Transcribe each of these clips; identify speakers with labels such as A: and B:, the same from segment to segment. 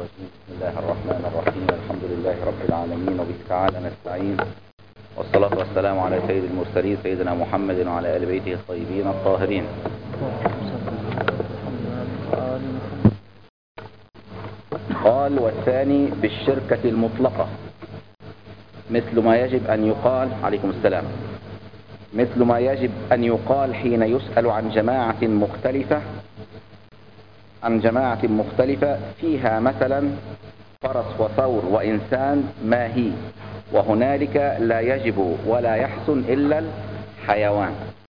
A: بسم الله الرحمن الرحيم. الحمد لله رب العالمين، وبه تعالى نستعين، والصلاة والسلام على سيد المرسلين سيدنا محمد وعلى آل بيته الطيبين الطاهرين. قال: والثاني بالشركة المطلقة مثل ما يجب أن يقال عليكم السلام مثل ما يجب أن يقال حين يسأل عن جماعة مختلفة فيها مثلا فرس وثور وإنسان ما هي، وهنالك لا يجب ولا يحسن إلا الحيوان.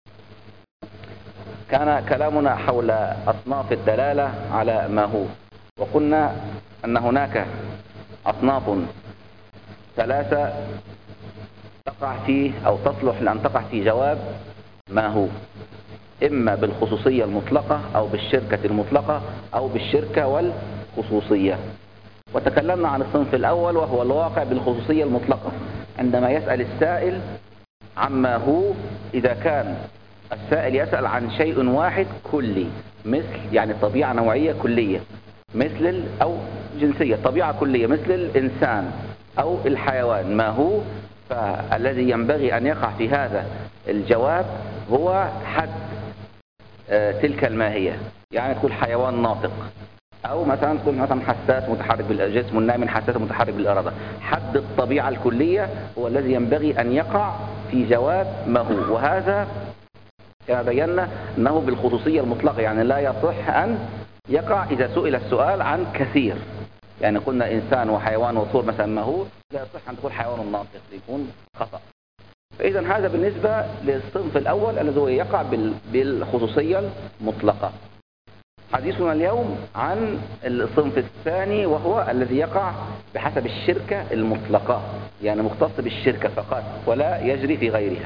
A: كان كلامنا حول أصناف الدلالة على ما هو، وقلنا أن هناك أصناف ثلاثة تقع فيه أو تصلح لأن تقع في جواب ما هو، إما بالخصوصية المطلقة أو بالشركة المطلقة أو بالشركة والخصوصية. وتكلمنا عن الصنف الأول وهو الواقع بالخصوصية المطلقة، عندما يسأل السائل عما هو، إذا كان السائل يسأل عن شيء واحد كلي، مثل يعني طبيعة نوعية كلية مثل أو جنسية طبيعة كلية مثل الإنسان أو الحيوان ما هو، فالذي ينبغي أن يقع في هذا الجواب هو حد تلك الماهية. يعني تقول حيوان ناطق، أو مثلا تقول مثلا حساس متحرك بالجسم والنائم حساس متحرك بالإرادة. حد الطبيعة الكلية هو الذي ينبغي أن يقع في جواب ما هو، وهذا كما بينا أنه بالخصوصية المطلقة، يعني لا يصح أن يقع إذا سئل السؤال عن كثير. يعني قلنا إنسان وحيوان وطور مثلا ما هو، لا يصح أن تقول حيوان ناطق، يكون خطأ. فإذا هذا بالنسبة للصنف الأول الذي هو يقع بالخصوصية المطلقة. حديثنا اليوم عن الصنف الثاني وهو الذي يقع بحسب الشركة المطلقة، يعني مختص بالشركة فقط ولا يجري في غيرها.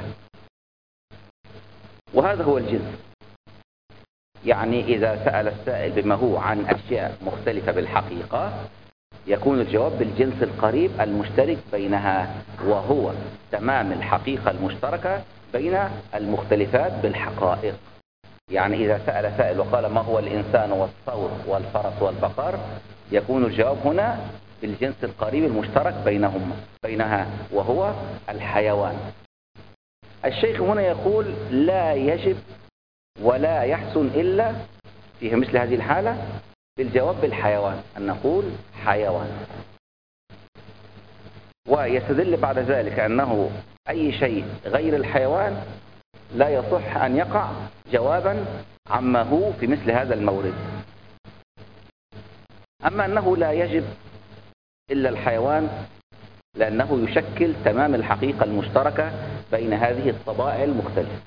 A: وهذا هو الجنس، يعني إذا سأل السائل بما هو عن أشياء مختلفة بالحقيقة يكون الجواب بالجنس القريب المشترك بينها، وهو تمام الحقيقة المشتركة بين المختلفات بالحقائق. يعني إذا سأل سائل وقال ما هو الإنسان والثور والفرس والبقر، يكون الجواب هنا بالجنس القريب المشترك بينها وهو الحيوان. الشيخ هنا يقول لا يجب ولا يحسن إلا في مثل هذه الحالة بالجواب بالحيوان، أن نقول حيوان. ويستدل بعد ذلك أنه أي شيء غير الحيوان لا يصح أن يقع جوابا عما هو في مثل هذا المورد. أما أنه لا يجب إلا الحيوان لأنه يشكل تمام الحقيقة المشتركة بين هذه الطبائع المختلفة.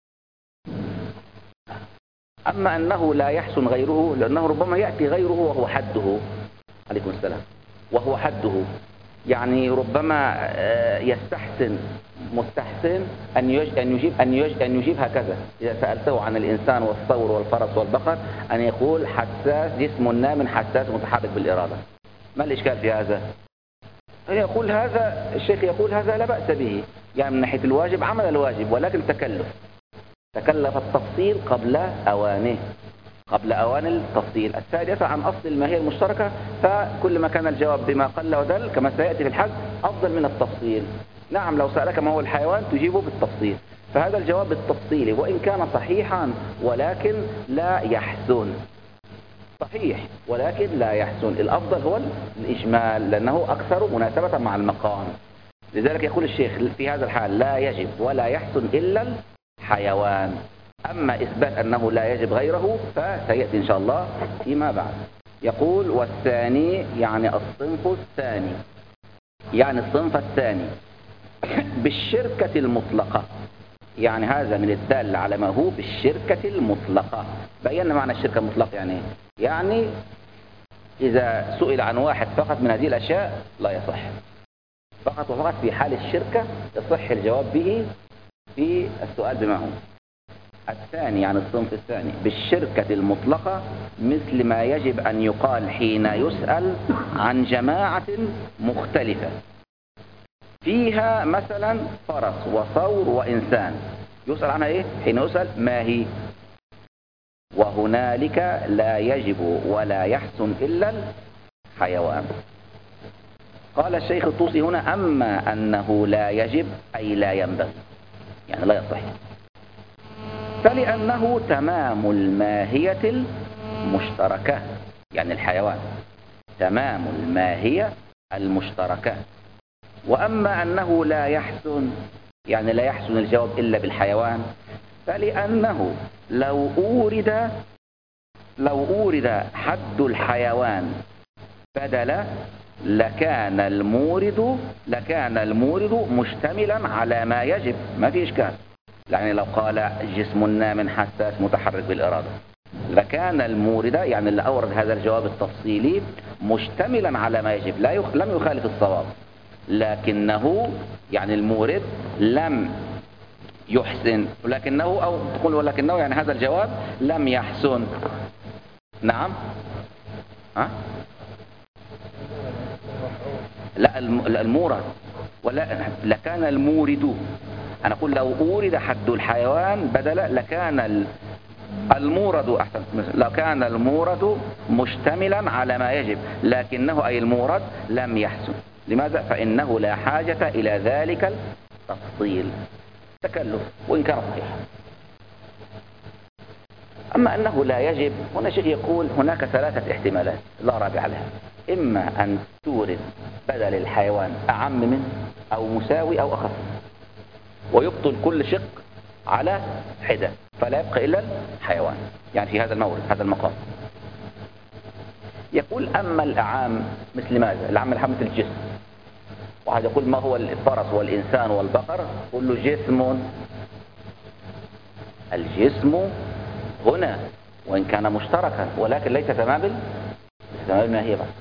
A: أما أنه لا يحسن غيره لأنه ربما يأتي غيره وهو حده عليكم السلام وهو حده، يعني ربما يستحسن مستحسن أن يجيب هكذا. إذا سألته عن الإنسان والثور والفرس والبقر أن يقول حساس جسم نائم حساس متحرك بالإرادة. ما الإشكال في هذا؟ يقول هذا الشيخ يقول هذا لا بأس به، يعني من ناحية الواجب عمل الواجب، ولكن تكلف التفصيل قبل أوانه، قبل أوان التفصيل. السائل يسأل عن أصل الماهية المشتركة، فكل ما كان الجواب بما قل ودل كما سيأتي في الحد أفضل من التفصيل. نعم، لو سألك ما هو الحيوان تجيبه بالتفصيل، فهذا الجواب بالتفصيل وإن كان صحيحا ولكن لا يحسن. صحيح ولكن لا يحسن، الأفضل هو الإجمال لأنه أكثر مناسبة مع المقام. لذلك يقول الشيخ في هذا الحال لا يجب ولا يحسن إلا الحيوان. أما إثبات أنه لا يجب غيره فسيأتي إن شاء الله فيما بعد. يقول والثاني يعني الصنف الثاني، يعني الصنف الثاني بالشركة المطلقة، يعني هذا من الدال على ما هو بالشركة المطلقة. بينا معنى الشركة المطلقة يعني إذا سئل عن واحد فقط من هذه الأشياء لا يصح، فقط وفقط في حال الشركة يصح الجواب به في السؤال بما هو. الثاني يعني الصنف الثاني بالشركة المطلقة مثل ما يجب أن يقال حين يسأل عن جماعة مختلفة فيها مثلا فرس وثور وإنسان. يسأل عنها إيه؟ حين يسأل ما هي. وهنالك لا يجب ولا يحسن إلا حيوان. قال الشيخ الطوسي هنا: أما أنه لا يجب أي لا ينبغي، يعني لا يصح، فلأنه تمام الماهية المشتركة، يعني الحيوان تمام الماهية المشتركة. وأما أنه لا يحسن، يعني لا يحسن الجواب إلا بالحيوان، فلأنه لو أورد حد الحيوان بدلا لكان المورد مشتملا على ما يجب، ما في إشكال. يعني لو قال جسم نام حساس متحرك بالإرادة، لكان المورد يعني اللي أورد هذا الجواب التفصيلي مشتملا على ما يجب، لم يخالف الصواب، لكنه يعني المورد لم يحسن، ولكنه أو تقول ولكنه يعني هذا الجواب لم يحسن. نعم. ها؟ لا، المورد ولا لكان المورد. أنا أقول لو أورد حد الحيوان بدلا لكان المورد أحسن، لكان المورد مشتملا على ما يجب، لكنه أي المورد لم يحسن. لماذا؟ فإنه لا حاجة إلى ذلك التفصيل، تكلف وإن كان صحيح. أما أنه لا يجب، هنا شيخ يقول هناك 3 احتمالات لا رابع لها: إما أن تورد بدل الحيوان أعم منه أو مساوي أو أخف، ويبطل كل شق على حدة، فلا يبقى إلا الحيوان، يعني في هذا المورد هذا المقام. يقول أما الأعام مثل ماذا؟ الأعام مثل الجسم، وهذا يقول ما هو الفرس والإنسان والبقر؟ قل له جسم. الجسم هنا وإن كان مشتركا ولكن ليس تمام الماهية بس،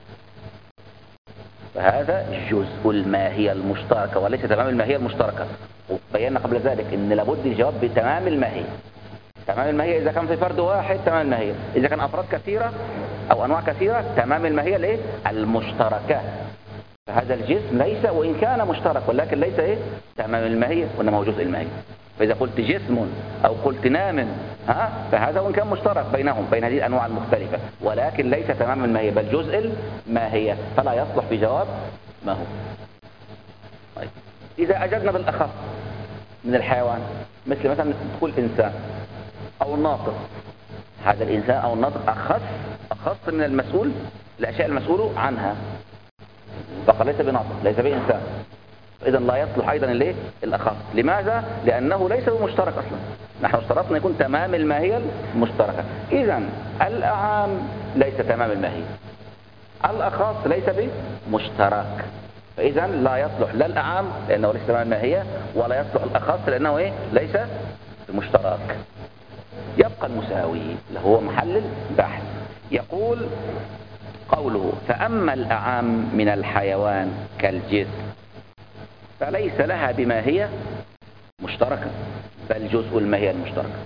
A: فهذا جزء الماهية المشتركة وليس تمام الماهية المشتركة. وبينا قبل ذلك ان لابد الجواب بتمام الماهية. تمام الماهية إذا كان في فرد واحد تمام الماهية، إذا كان أفراد كثيرة أو أنواع كثيرة تمام الماهية الايه؟ المشتركة. فهذا الجسم ليس وإن كان مشترك ولكن ليس ايه؟ تمام الماهية، وإنما هو جزء الماهية. فإذا قلت جسم أو قلت نام فهذا وإن كان مشترك بينهم بين هذه الأنواع المختلفة، ولكن ليس تمام الماهية بل جزء الماهية، فلا يصلح في جواب ما هو. طيب. إذا أجدنا بالأخص من الحيوان، مثلا تقول إنسان أو ناطق، هذا الإنسان أو الناطق أخص من المسؤول، الأشياء المسؤول عنها. بقى ليس بناطق، ليس بإنسان، إذا لا يصلح أيضا الأخص. لماذا؟ لأنه ليس بمشترك أصلا، نحن اشترطنا يكون تمام الماهية المشتركة. إذا الأعام ليس تمام الماهية، الأخص ليس بمشترك، فإذا لا يصلح لا الأعام لأنه ليس تمام الماهية، ولا يصلح الأخص لأنه ليس بمشترك. يبقى المساوي اللي هو محل البحث. يقول قوله: فأما الأعام من الحيوان كالجسم فليس لها بماهية مشتركة بل جزء الماهية المشتركة.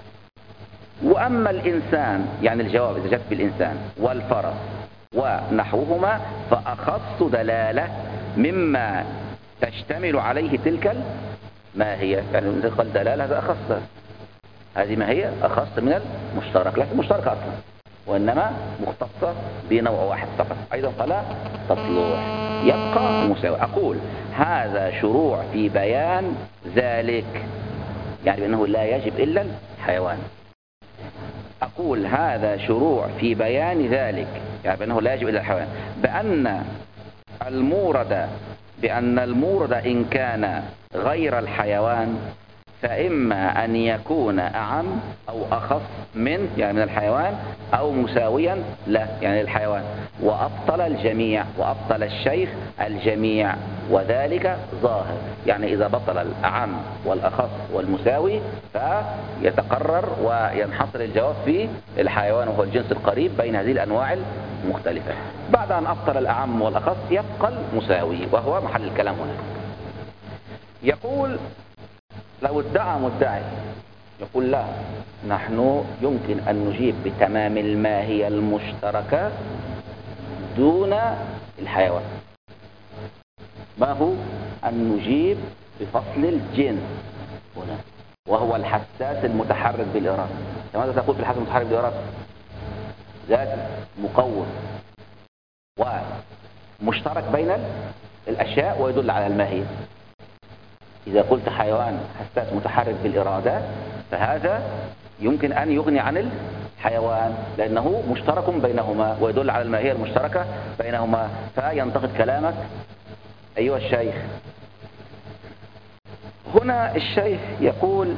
A: وأما الإنسان، يعني الجواب إذا جاءت بالإنسان والفرس ونحوهما، فأخص دلالة مما تشتمل عليه تلك الماهية. يعني إذا قال دلالة هذا أخص، هذه ماهية أخص من المشترك، ليس مشتركة أصلا وإنما مختصة بنوع واحد فقط، أيضا فلا تصلح. يبقى المساواة. أقول هذا شروع في بيان ذلك، يعني بأنه لا يجب إلا الحيوان. أقول هذا شروع في بيان ذلك، يعني بأنه لا يجب إلا الحيوان، بأن المورد إن كان غير الحيوان فإما أن يكون أعم أو أخص من، يعني من الحيوان، أو مساويا له، يعني الحيوان. وأبطل الجميع، وأبطل الشيخ الجميع، وذلك ظاهر. يعني إذا بطل الأعم والأخص والمساوي فيتقرر وينحصر الجواب في الحيوان، وهو الجنس القريب بين هذه الأنواع المختلفة. بعد أن أبطل الأعم والأخص يبقى المساوي، وهو محل الكلام هنا. يقول لو ادعى مدعي، يقول لا، نحن يمكن أن نجيب بتمام الماهية المشتركة دون الحيوان. ما هو؟ أن نجيب بفصل الجنس هنا، وهو الحساس المتحرك بالإرادة. ماذا تقول في الحساس المتحرك بالإرادة؟ ذات مقوم، ومشترك بين الأشياء ويدل على الماهية. إذا قلت حيوان حساس متحرك بالإرادة فهذا يمكن أن يغني عن الحيوان لأنه مشترك بينهما ويدل على الماهية المشتركة بينهما. فينتقد كلامك أيها الشيخ. هنا الشيخ يقول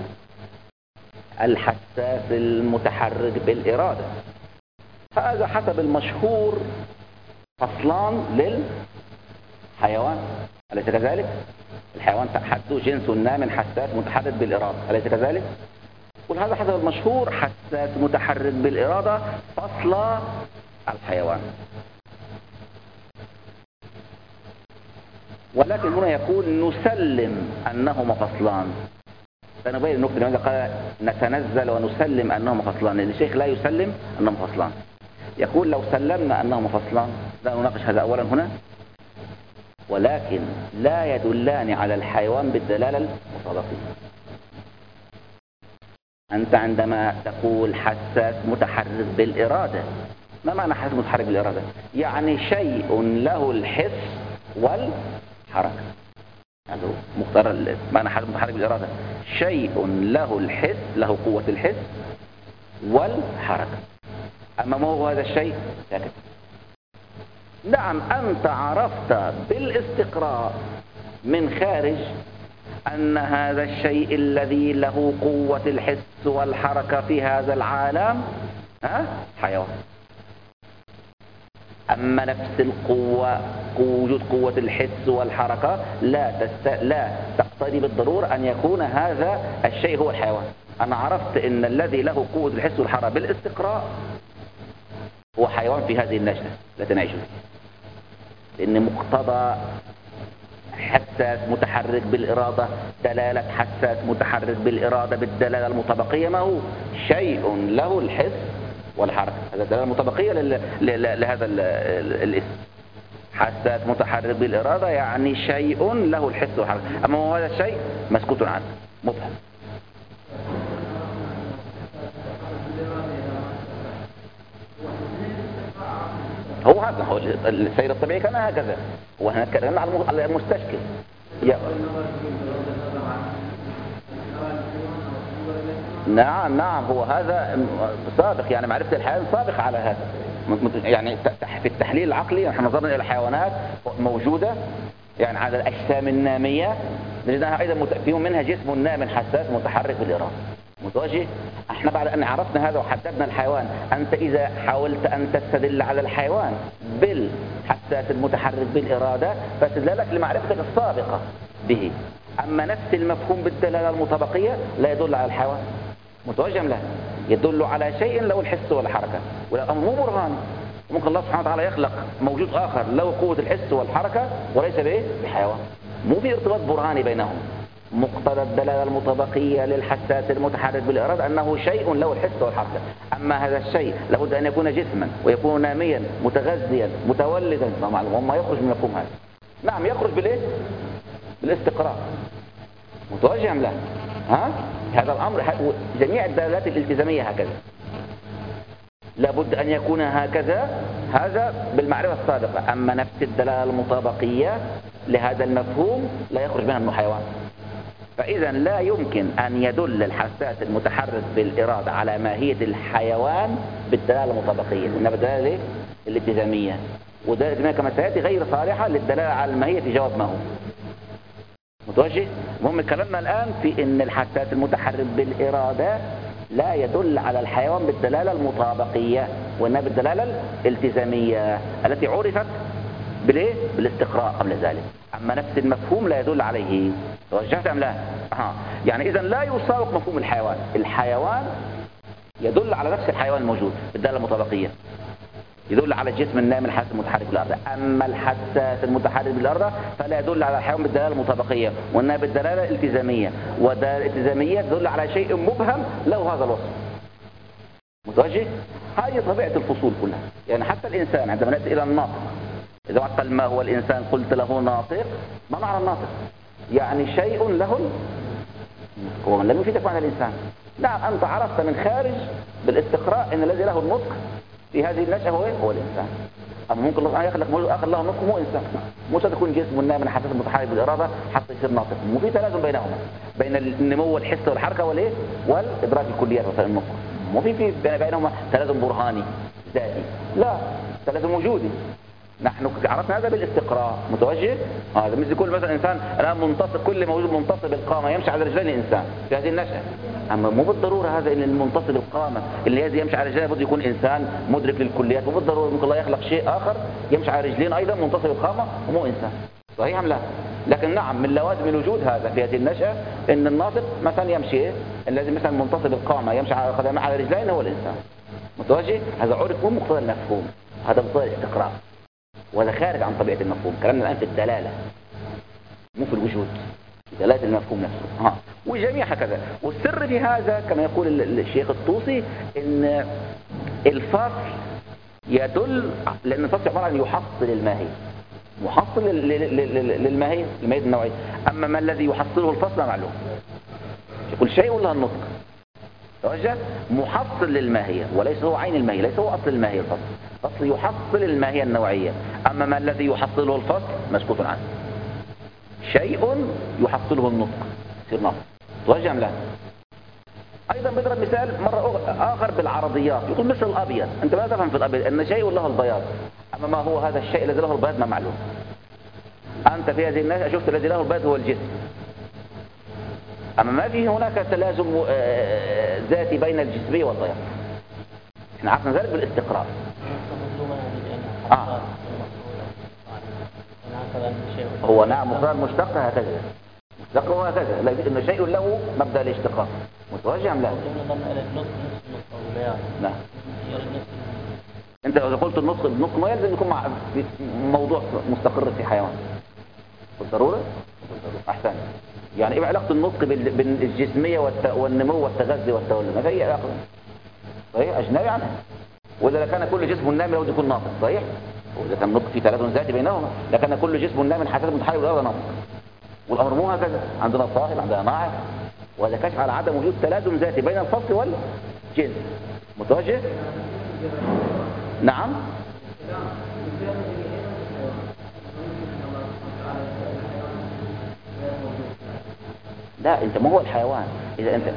A: الحساس المتحرك بالإرادة، هذا حسب المشهور فصلان للحيوان، أليس كذلك؟ الحيوان حده جنس نام حساس متحرك بالإرادة، أليس كذلك؟ قل هذا حسب المشهور حساس متحرك بالإرادة فصل الحيوان. ولكن هنا يقول نسلم أنهما فصلان. سنبين النقطة لماذا قال نتنزل ونسلم أنهما فصلان، لأن الشيخ لا يسلم أنهما فصلان. يقول لو سلمنا أنهما فصلان لا نناقش هذا أولا هنا، ولكن لا يدلان على الحيوان بالدلالة المطابقية. أنت عندما تقول حساس متحرك بالإرادة، ما معنى حساس متحرك بالإرادة؟ يعني شيء له الحس والحركة. هذا مختار معنى حساس متحرك بالإرادة، شيء له الحس، له قوة الحس والحركة. أما ما هو هذا الشيء؟ ساكت. نعم أنت عرفت بالاستقراء من خارج أن هذا الشيء الذي له قوة الحس والحركة في هذا العالم حيوان. أما نفس القوة، وجود قوة الحس والحركة لا تقتضي بالضرورة أن يكون هذا الشيء هو الحيوان. أنا عرفت أن الذي له قوة الحس والحركة بالاستقراء هو حيوان في هذه النشأة التي نعيش فيها، لأن مقتضى حساس متحرك بالإرادة، دلالة حساس متحرك بالإرادة بالدلالة المطابقية ما هو؟ شيء له الحس والحركة. هذا الدلالة المطابقية لهذا الاسم. حساس متحرك بالإرادة يعني شيء له الحس والحركة. أما هو هذا الشيء مسكوت عنه مبهم. هو هذا هو السير الطبيعي كان هكذا. وهنا تكلمنا على المستشكل. نعم هو هذا سابق، يعني معرفة الحيوان سابق على هذا. يعني في التحليل العقلي نحن نظرنا إلى الحيوانات موجودة يعني على الأجسام النامية، نجدها أيضا فيهم منها جسم نام حساس متحرك بالإرادة متوجه. احنا بعد أن عرفنا هذا وحددنا الحيوان، أنت إذا حاولت أن تستدل على الحيوان بالحساس المتحرك بالإرادة فاستدلالك لمعرفتك السابقة به. أما نفس المفهوم بالدلالة المطابقية لا يدل على الحيوان متوجه له، يدل على شيء له الحس والحركة، والأمر مو برهان. ممكن الله سبحانه وتعالى يخلق موجود آخر له قوة الحس والحركة وليس بحيوان، مو في ارتباط برهاني بينهم. مقتضى الدلالة المطابقية للحساس المتحرك بالإرادة أنه شيء له الحس والحركة. أما هذا الشيء لابد أن يكون جسما ويكون ناميا متغذيا متولدا، ما يخرج من مفهوم هذا. نعم يخرج بالاستقراء متوجه له. هذا الأمر جميع الدلالات الالتزامية هكذا، لابد أن يكون هكذا، هذا بالمعرفة السابقة. أما نفس الدلالة المطابقية لهذا المفهوم لا يخرج منها أنه حيوان. فإذا لا يمكن أن يدل الحساس المتحرك بالإرادة على ماهية الحيوان بالدلالة المطابقية، إنما بالدلالة الالتزامية، وذلك كما سيأتي غير صالحة للدلالة على الماهية في جواب ما هو متوجه. المهم كلامنا الآن في أن الحساس المتحرك بالإرادة لا يدل على الحيوان بالدلالة المطابقية، وإنها بالدلالة الالتزامية التي عرفت بالاستقراء قبل ذلك. أما نفس المفهوم لا يدل عليه. توجهت أم لا؟ يعني إذن لا يساوق مفهوم الحيوان. الحيوان يدل على نفس الحيوان الموجود بالدلالة المطابقية، يدل على الجسم النام الحساس المتحرك بالأرض. أما الحساس المتحرك بالأرض فلا يدل على الحيوان بالدلالة المطابقية، وإنها بالدلالة الالتزامية، والدلالة الالتزامية تدل على شيء مبهم له هذا الوصف متوجه. هذه طبيعة الفصول كلها. يعني حتى الإنسان عندما نأتي إلى الناطق، إذا قال ما هو الإنسان قلت له ناطق، ما معنى الناطق؟ يعني شيء له هو لم يفيدك معنى الإنسان. نعم أنت عرفت من خارج بالاستقراء أن الذي له النطق في هذه النشأة هو الإنسان. اما ممكن الله يخلق اخر له نطق مو انسان، مو شرط يكون جسم نام من حساس متحرك بالاراده حتى يصير ناطق، مو في تلازم بينهما، بين النمو والحس والحركه والايه والادراك الكليات وسائل النطق، مو في بينهما تلازم برهاني ذاتي، لا تلازم وجودي. نحن عرفنا هذا بالاستقراء متوجه. هذا مثل كل مثلا انسان الان منتصب، كل موجود منتصب القامه يمشي على رجلين الانسان في هذه النشأة. اما مو بالضروره هذا ان المنتصب القامه اللي هذا يمشي على رجلين بده يكون انسان مدرك للكليات، مو بالضروره ممكن الله يخلق شيء اخر يمشي على رجلين ايضا منتصب القامه ومو انسان. صحيح ام لا؟ لكن نعم من لوازم الوجود هذا في هذه النشأة ان الناطق مثلا يمشي الذي مثلا منتصب القامه يمشي على قدمه على رجلين هو الانسان. متوجه؟ هذا عرف مو مقتضى المفهوم، هذا مقتضى الاستقراء، وهذا خارج عن طبيعة المفهوم. كلامنا الآن في الدلالة مو في الوجود، في دلالة المفهوم نفسه. وجميع هكذا. والسر في هذا كما يقول الشيخ الطوسي ان الفصل يدل، لأن الفصل عبارة عن يحصل الماهي، محصل للماهي الماهية النوعية. أما ما الذي يحصله الفصل معلوم، يقول شيء ولا النطق توجه محصل للماهية وليس هو عين الماهية، ليس هو أصل الماهية. الفصل يحصل الماهية النوعية، أما ما الذي يحصله الفصل مسكوت عنه. شيء يحصله النطق يصير نطق. توجه لا. أيضا بضرب مثال مرة آخر بالعرضيات، يقول مثل الأبيض، أنت ما تفهم في الأبيض أن شيء له البياض، أما ما هو هذا الشيء الذي له البياض ما معلوم. أنت في هذه الناس شفت الذي له البياض هو الجسم، أما ما في هناك تلازم ذاتي بين الجسمية والبياض. احنا عرفنا ذلك بالاستقراء. هو نعم مفرد مشتق هكذا، مشتق هو هكذا، لكن إن شيء له مبدأ الاشتقاق. متوجه أم لا؟ نعم. أنت إذا قلت النطق ما يلزم يكون مع موضوع مستقر في حيوان بالضرورة؟ أحسن. يعني إيه علاقة النطق بالجسمية والنمو والتغذي والتولد؟ ما هي علاقة؟ صحيح أجنبي عنها. وإذا كان كل جسم نام لابد يكون ناطق، صحيح؟ وإذا كان النطق في تلازم ذاتي بينهما، لكن كل جسم نام حسب متحرك بالأرض ناطق. والأمر مو هكذا، عندنا صاحب عندنا ناعم، وهذا كشف على عدم وجود تلازم ذاتي بين الفصل والجنس. متوجه؟ نعم. لا انت ما هو الحيوان، اذا انت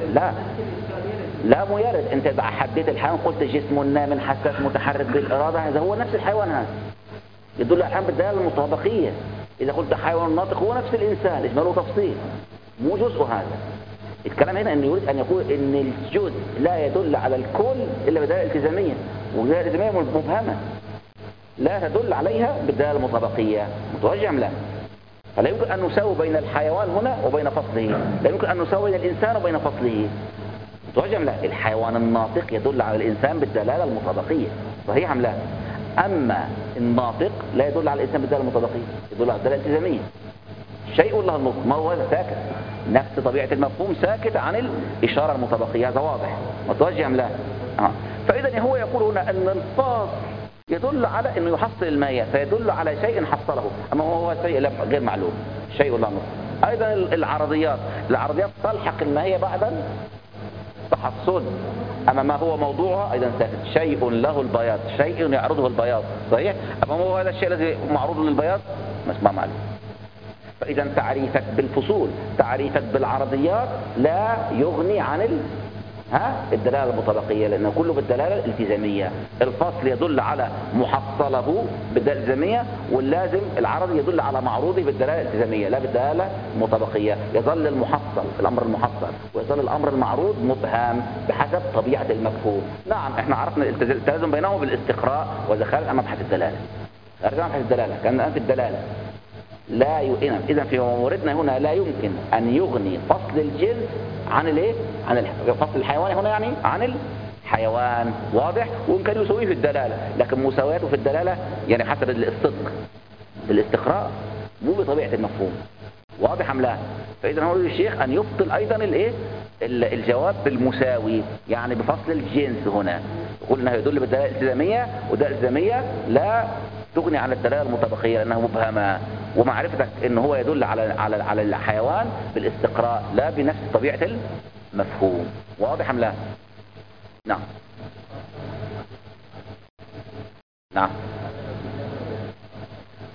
A: لا مو يرد، انت اذا حددت الحيوان قلت جسم نام حساس متحرك بالاراده، هذا هو نفس الحيوان، هذا يدل على الحيوان بالدلاله المطابقيه. اذا قلت حيوان ناطق هو نفس الانسان، اجماله تفصيل مو جزء. هذا الكلام هنا انه يريد ان يقول ان الجزء لا يدل على الكل الا بدلاله التزاميه، والدلاله الالتزاميه مبهمه لا تدل عليها بالدلاله المطابقيه. متوجه ام لا؟ فلا يمكن أن نساوي بين الحيوان هنا وبين فصله، لا يمكن أن نساوي بين الإنسان وبين فصله. متوجه أم لا؟ الحيوان الناطق يدل على الإنسان بالدلالة المطابقية، صحيح أم لا؟ أما الناطق لا يدل على الإنسان بالدلالة المطابقية، يدل على الدلالة الالتزامية. شيء له النطق، ما هو هذا؟ ساكت، نفس طبيعة المفهوم ساكت عن الإشارة المطابقية، هذا واضح. متوجه أم لا؟ فإذا هو يقول هنا أن الفاصل يدل على انه يحصل الماهية، فيدل على شيء حصله، اما هو شيء غير معلوم، شيء لا نطق. ايضا العرضيات تلحق الماهية بعد التحصل، اما ما هو موضوعها ايضا ساكت. شيء له البياض، شيء يعرضه البياض، صحيح، اما هو هذا الشيء الذي معروض للبياض ما معلوم. فاذا تعريفك بالفصول، تعريفك بالعرضيات لا يغني عن الدلالة المطابقية، لأنه كله بالدلالة الالتزامية. الفصل يدل على محصله بالدلالة الالتزامية، واللازم العرضي يدل على معروضه بالدلالة الالتزامية لا بالدلالة المطابقية. يظل المحصل الأمر المحصل ويظل الأمر المعروض مبهم بحسب طبيعة المفهوم. نعم احنا عرفنا التلازم بينهم بالاستقراء، وإذا خارج عن مبحث الدلالة، خارج عن مبحث الدلالة، كان الآن في الدلالة لا يؤمن. إذا في موردنا هنا لا يمكن أن يغني فصل الجنس عن الايه؟ عن فصل الحيوان هنا يعني عن الحيوان، واضح؟ ويمكن يسويه في الدلالة، لكن مساواته في الدلالة يعني حسب الصدق بالاستقراء مو بطبيعة المفهوم. واضح ام لا؟ فإذا هو الشيخ أن يبطل أيضا الايه؟ الجواب بالمساوي، يعني بفصل الجنس هنا يقول انه يدل بالدلالة الالتزامية، والدلالة الالتزامية لا تغني عن الدلالة المطابقية لأنها مبهمة. ومعرفتك ان هو يدل على الحيوان بالاستقراء لا بنفس طبيعة المفهوم. واضح ام لا؟ نعم. نعم.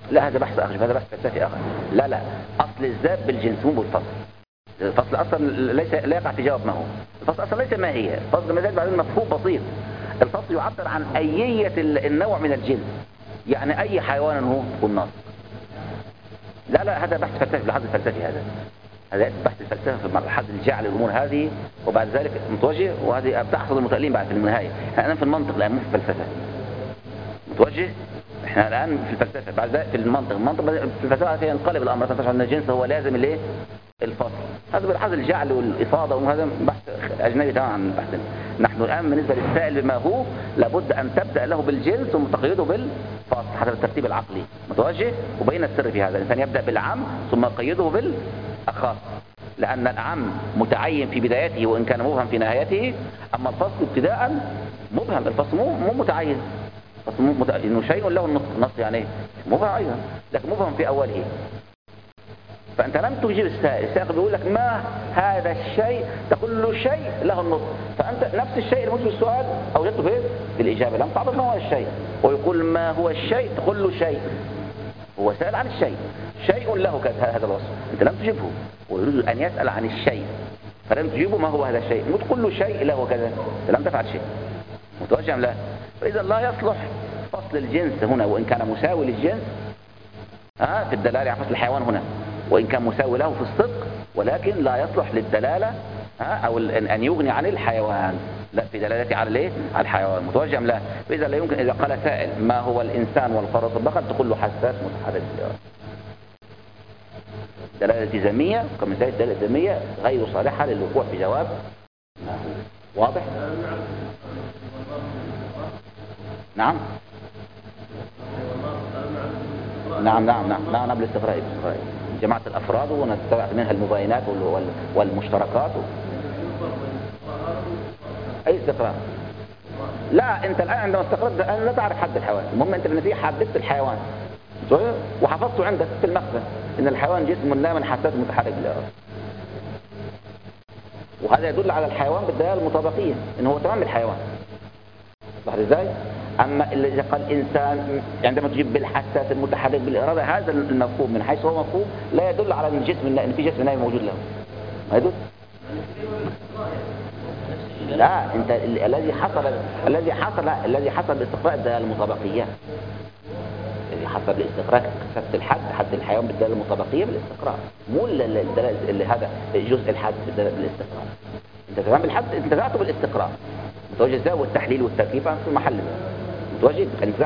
A: لا هذا بحث آخر، هذا بحث فلسفي آخر. لا لا، أصل الذات بالجنس مو بالفصل. الفصل أصلا ليس لا يقع في جواب ما هو. الفصل أصلا ليس ما هي، الفصل ما زال بعدين مفهوم بسيط. الفصل يعبر عن أيية النوع من الجنس، يعني أي حيوان هو يكون ناطق. لا لا، هذا بحث فلسفي، بالحظ الفلسفي هذا بحث الفلسفة في مرحلة الجعل الأمور هذه، وبعد ذلك متوجه، وهذه بتحصل المتألين بعد في النهاية. احنا الآن في المنطق الآن مو في الفلسفة. متوجه، احنا الآن في الفلسفة، بعد ذلك في المنطق في الفلسفة ينقلب الأمر، مثلا أن الجنس هو لازم الايه؟ الفصل. هذا بالحظ الجعل والإفاضة، وهذا بحث أجنبي تماما عن بحثنا. نحن الآن بالنسبة للسائل بما هو، لابد أن تبدأ له بالجنس ثم تقيده بالفصل حسب الترتيب العقلي. متوجه، وبين السر في هذا الإنسان يبدأ بالعام ثم يقيده بالأخص، لأن العام متعين في بدايته وإن كان مبهم في نهايته، أما الفصل ابتداء مبهم. الفصل مو متعين، الفصل إنه شيء له النص يعني مبهم أيضا، لكن مبهم في أوله. فأنت لم تجيب السائل بيقول لك ما هذا الشيء، تقول له شيء له النطق، فأنت نفس الشيء الموجود في السؤال أوجدته في الإجابة، لم تعرف ما هو الشيء. ويقول ما هو الشيء، تقول له شيء، هو سأل عن الشيء، شيء له هذا الوصف، أنت لم تجيبه، ويريد أن يسأل عن الشيء فلم تجيبه ما هو هذا الشيء، مو تقول له شيء له كذا، لم تفعل شيء. متوجه أم لا؟ فإذا لا يصلح فصل الجنس هنا وإن كان مساوي للجنس في الدلالة على فصل الحيوان هنا، وإن كان مساوي له في الصدق، ولكن لا يصلح للدلالة أو أن يغني عن الحيوان، لا في دلالته على الايه؟ على الحيوان. متوجه أم لا؟ فإذا لا يمكن، إذا قال سائل ما هو الإنسان والفرس والبقر، تقول له حساس متحرك. دلالة التزامية كمثال، الدلالة التزامية غير صالحة للوقوع في جواب ما هو. واضح؟ نعم نعم نعم نعم نعم بالاستقراء، جماعة الأفراد ونتبع منها المباينات والمشتركات أي استقراء. لا، أنت الآن عندما استقرأت لا تعرف حد الحيوان، المهم أنت بالنتيجة حددت الحيوان وحفظته عندك في المخزن إن الحيوان جسم نام حساس متحرك بالإرادة، وهذا يدل على الحيوان بالدلالة المطابقية إن هو تمام الحيوان. لاحظ ازاي؟ اما اذا قال انسان عندما تجيب بالحساس المتحرك بالاراده، هذا المفهوم من حيث هو مفهوم لا يدل على ان الجسم ان في جسم نايم موجود له، ما يدل. لا، انت الذي حصل باستقراء الدلاله المطابقيه، الذي حصل بالاستقراء كسبت الحد، حد الحيوان بالدلاله المطابقيه بالاستقراء، مو هذا جزء الحد بالاستقراء. انت تمام بالحد انتزعته بالاستقراء. متوجه ازاي؟ والتحليل والتركيب في محل متوجه انتزاع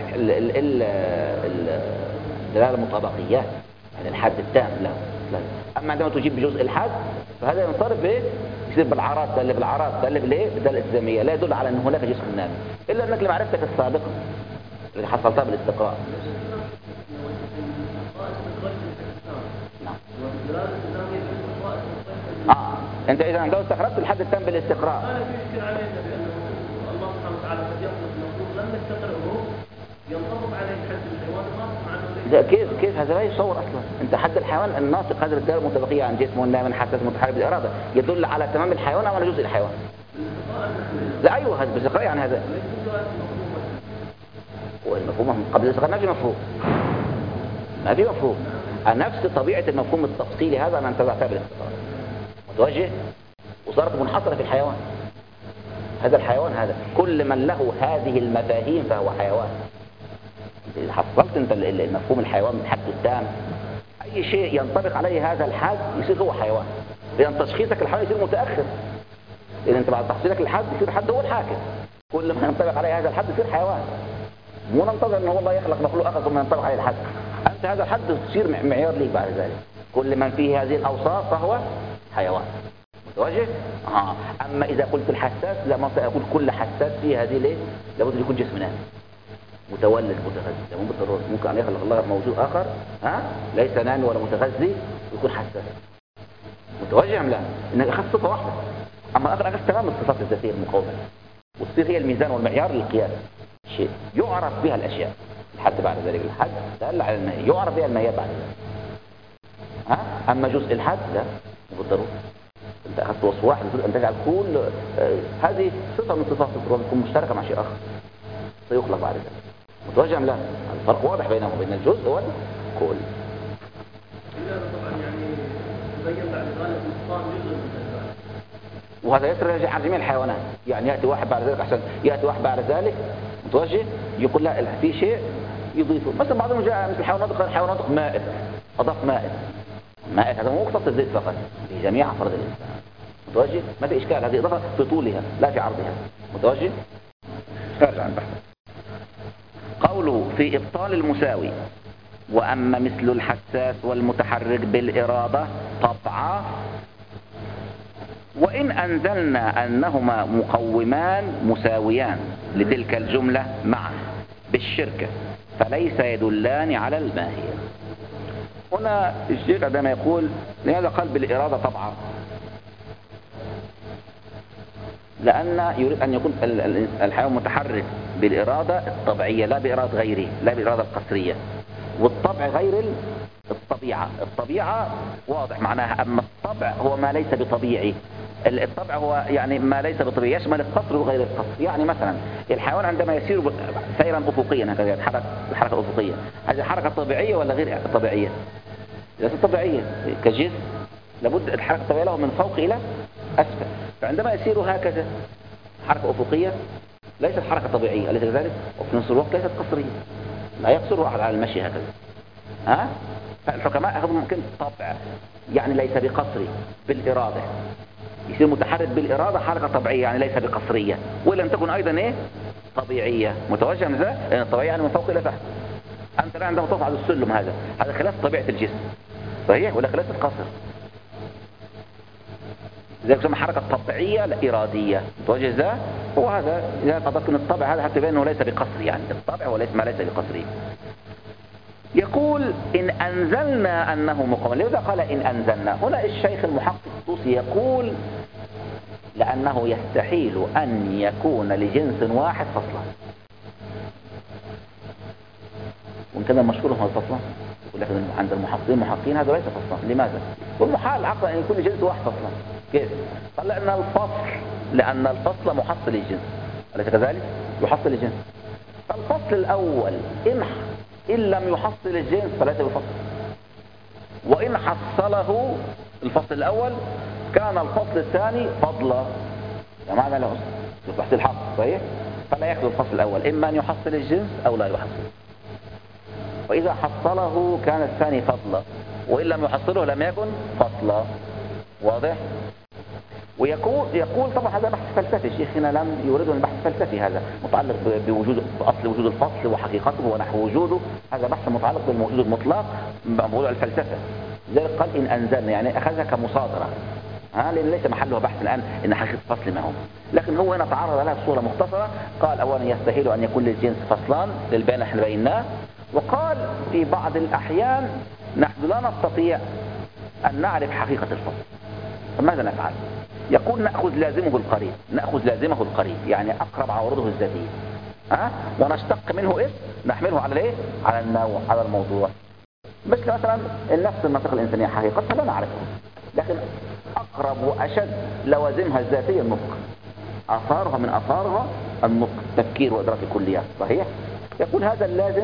A: الدلاله المطابقيات، يعني الحد التام له. اما عندما تجيب بجزء الحد فهذا ينصرف بايه؟ يصير بالعراض، تقلب العراض، تقلب الايه؟ بالدلاله الالتزاميه، لا يدل على ان هناك جسم نامي، الا انك لمعرفتك السابقه اللي حصلتها بالاستقراء. انت اذا عندما استخرجت الحد التام بالاستقراء
B: ينطبق عليه حد الحيوان الناطق مع انه
A: ده كيف هذا لا يصور اصلا. انت حد الحيوان الناطق هذا الدلاله المتبقيه عن جسمه نام حساس متحرك بالاراده يدل على تمام الحيوان او على جزء الحيوان. لا ايوه، هذا بالاستقراء يعني هذا والمفهوم قبل الاستقراء ما في مفهوم نفس طبيعه المفهوم التفصيلي هذا انا انتزعتها بالاستقراء متوجه وصارت منحصره في الحيوان. هذا الحيوان هذا كل من له هذه المفاهيم فهو حيوان. إذا حصلت انت المفهوم الحيوان من حد التام، اي شيء ينطبق عليه هذا الحد يصير هو حيوان، لان تشخيصك الحيوان يصير متاخر، لان انت بعد تحصيلك الحد يصير الحد هو الحاكم. كل ما ينطبق عليه هذا الحد يصير حيوان، مو ننتظر ان الله يخلق مخلوق اخر ثم ينطبق عليه الحد. انت هذا الحد تصير معيار ليك بعد ذلك. كل من فيه هذه الاوصاف فهو حيوان متوجه. اما اذا قلت الحساس لما اقول كل حساس فيه هذه ليه لابد يكون جسم نامي متولد متغذي، مو بالضروره ممكن ان يخلق الله موجود اخر ليس نامي ولا متغذي ويكون حساس متوجه ام لا؟ انك اخذت صفه واحده، اما اخر اخذت تمام الصفات الذاتيه المقومه وتصير هي الميزان والمعيار للقياس. شيء يعرف بها الاشياء الحد بعد ذلك، الحد دل على الماهيه يعرف بها الماهيه بعد ذلك. اما جزء الحد لا مو بالضروره. انت اخذت وصف واحد تريد ان تجعل كل هذه صفه من صفات القرآن تكون مشتركه مع شيء اخر سيخلق بعد ذلك. متوجه أم لا؟ الفرق واضح بينهم وبين الجزء والكل.
B: طبعا يعني تبين بعد ذلك النقصان جزء من ذلك،
A: وهذا يترجع على جميع الحيوانات. يعني يأتي واحد بعد ذلك عشان يأتي واحد بعد ذلك متوجه يقول لا في شيء يضيفه. مثلا بعضهم جاء مثل حيوانات مائت، أضاف مائت. هذا مو مختص الزيت فقط، في جميع أفراد الإنسان متوجه. ما في إشكال، هذه إضافة في طولها لا في عرضها متوجه. خارج عن بحث. قوله في إبطال المساوي: وأما مثل الحساس والمتحرك بالإرادة طبعا، وإن أنزلنا أنهما مقومان مساويان لتلك الجملة معا بالشركة فليس يدلان على الماهية. هنا الشيخ عندما يقول لماذا قال بالإرادة طبعا؟ لأن يريد أن يكون الحيوان متحرك بالإرادة الطبيعية لا بإرادة غيره، لا بإرادة القصرية. والطبع غير الطبيعة. الطبيعة واضح معناها، أما الطبع هو ما ليس بطبيعي. الطبع هو يعني ما ليس بطبيعي، يشمل القصر وغير القصر. يعني مثلا الحيوان عندما يسير سيرا أفقيا هكذا يتحرك الحركة الأفقية، هذه حركة طبيعية ولا غير طبيعية؟ ليست طبيعية. كجسم لابد الحركة الطبيعية له من فوق إلى أسفل، فعندما يسير هكذا حركة أفقية ليست حركة طبيعية، أليس كذلك؟ وفي نفس الوقت ليست قصرية، لا يقصر أحد على المشي هكذا. فالحكماء أخذوا ممكن طبع يعني ليس بقصري بالإرادة، يصير متحرك بالإرادة حركة طبيعية يعني ليس بقصرية، ولم تكن أيضا طبيعية. متوجه من ذا لأن الطبيعية يعني من فوق إلى تحت. أنت الآن عندما تقف على السلم هذا خلاف طبيعة الجسم، صحيح ولا خلاف القصر؟ إذا تسمى حركة طبيعية لا إرادية. متوجه ذا هو هذا. إذا قدرت من الطبع هذا حتى يبين أنه ليس بقصري، يعني الطبع هو ما ليس بقصري. يقول إن أنزلنا أنه مقام. لماذا قال إن أنزلنا؟ هنا الشيخ المحقق الطوسي يقول لأنه يستحيل أن يكون لجنس واحد فصلا. وإن كان المشهور هو الفصلا، يقول لك عند المحققين هذا ليس فصلا. لماذا؟ والمحال عقلا أن يكون لجنس واحد فصلا. كيف؟ قال لأن الفصل محصل الجنس، أليس كذلك؟ يحصل الجنس. فالفصل الأول إن لم يحصل الجنس فليس بفصل، وإن حصله الفصل الأول كان الفصل الثاني فضلا. معنى له بحث الحق صحيح؟ فلا يكفي الفصل الأول، إما أن يحصل الجنس أو لا يحصل. وإذا حصله كان الثاني فضلا، وإن لم يحصله لم يكن فصلا. واضح؟ ويقول طبعا هذا بحث فلسفي. شيخنا لم يورد البحث الفلسفي، هذا متعلق بأصل وجود الفصل وحقيقته ونحو وجوده. هذا بحث متعلق بالوجود المطلق بموضوع الفلسفة. لذلك قال إن أنزلنا يعني أخذها كمصادرة، لأن ليس محلها بحث الآن إن حقيقة الفصل ما هو. لكن هو هنا تعرض لها بصورة مختصرة. قال أولا يستحيل أن يكون للجنس فصلان للبيان احنا بيناه. وقال في بعض الأحيان نحن لا نستطيع أن نعرف حقيقة الفصل، فماذا نفعل؟ يقول نأخذ لازمه القريب يعني أقرب عوارضه الذاتية، ونشتق منه اسم نحمله على على النوع، على الموضوع. مثل مثلا النفس المنطقة الإنسانية حقيقتها لا نعرفها، لكن أقرب وأشد لوازمها الذاتية النطق. آثارها من آثارها النطق، تفكير وإدراك الكليات. صحيح؟ يقول هذا اللازم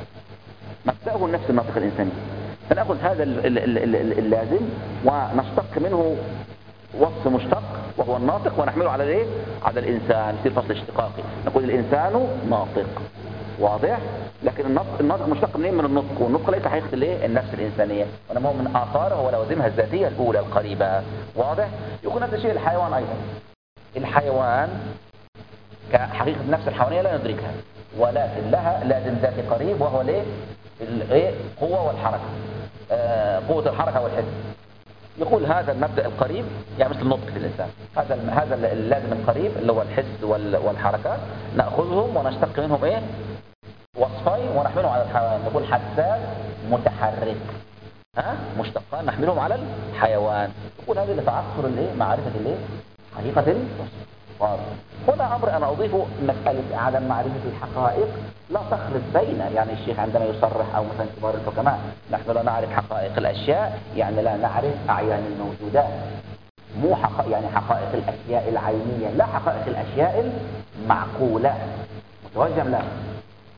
A: مبدأه النفس المنطقة الإنسانية، فنأخذ هذا اللازم ونشتق منه وصف مشتق وهو الناطق ونحمله على على الإنسان. يصير فصل اشتقاقي، نقول الإنسان ناطق. واضح؟ لكن الناطق مشتق منين؟ من النطق، والنطق ليس حقيقة النفس الإنسانية، وإنما هو من آثارها ولوازمها الذاتية الأولى القريبة. واضح؟ يكون نفس الشيء الحيوان أيضا. الحيوان كحقيقة النفس الحيوانية لا ندركها، ولكن لها لازم ذاتي قريب وهو قوة والحركة، قوة الحركة والحس. يقول هذا المبدأ القريب يعني مثل النطق في الإنسان، هذا اللازم القريب اللي هو الحس والحركة، نأخذهم ونشتق منهم وصفين ونحملهم على الحيوان. نقول حساس متحرك، مشتقان نحملهم على الحيوان. يقول هذا لتعثر معرفة حقيقة الوصف. هنا أمر أنا أضيفه، مسألة عدم معرفة الحقائق لا تخلط بين، يعني الشيخ عندما يصرح أو مثلا كبار الحكماء نحن لا نعرف حقائق الأشياء، يعني لا نعرف أعيان الموجودات، مو يعني حقائق الأشياء العينية، لا حقائق الأشياء المعقولة. متوجه لا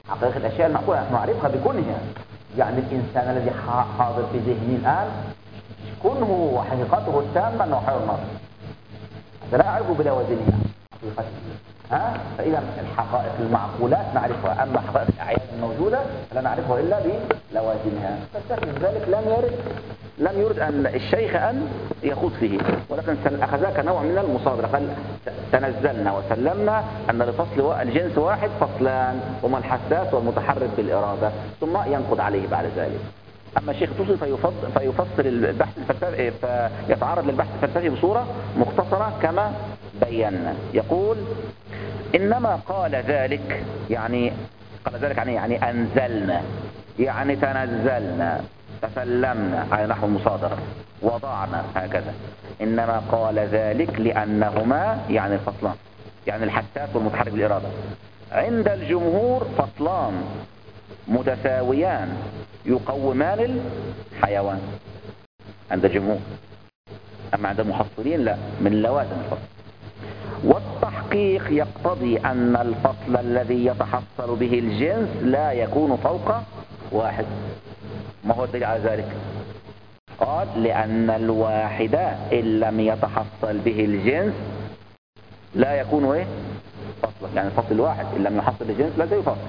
A: حقائق الأشياء المعقولة نحن نعرفها بكونها. يعني الإنسان الذي حاضر في ذهني الآن كونه وحقيقته التامة أنه حي ناطق، هذا لا أعرفه بلوازمها حقيقته. فإذا الحقائق المعقولات نعرفها، أما حقائق الأعيان الموجودة فلا نعرفها إلا بلوازمها. فالشيخ ذلك لم يرد أن الشيخ أن يخوض فيه، ولكن أخذها كنوع من المصادرة. قال تنزلنا وسلمنا أن لفصل الجنس واحد فصلان، هما الحساس والمتحرك بالإرادة، ثم ينقض عليه بعد ذلك. أما الشيخ توصي فيفصل البحث الفلسفي، فيتعرض للبحث الفلسفي بصورة مختصرة كما بينا. يقول إنما قال ذلك يعني أنزلنا، يعني تنزلنا، تسلمنا على نحو المصادرة، وضعنا هكذا. إنما قال ذلك لأنهما يعني الفصلان، يعني الحساس والمتحرك بالإرادة، عند الجمهور فصلان متساويان يقومان الحيوان عند الجمهور. أما عند المحصلين لا، من لوازم الفصل. والتحقيق يقتضي أن الفصل الذي يتحصل به الجنس لا يكون فوق واحد. ما هو الدليل على ذلك؟ قال لأن الواحد إن لم يتحصل به الجنس لا يكون فصلا، يعني الفصل الواحد إن لم يحصل الجنس لا يفصل.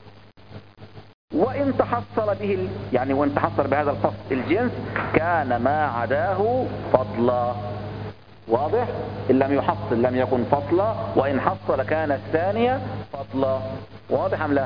A: وإن تحصل به وإن تحصل بهذا الفصل الجنس كان ما عداه فضلا. واضح؟ إن لم يحصل لم يكن فضلا، وإن حصل كان الثانية فضلا. واضح أم لا؟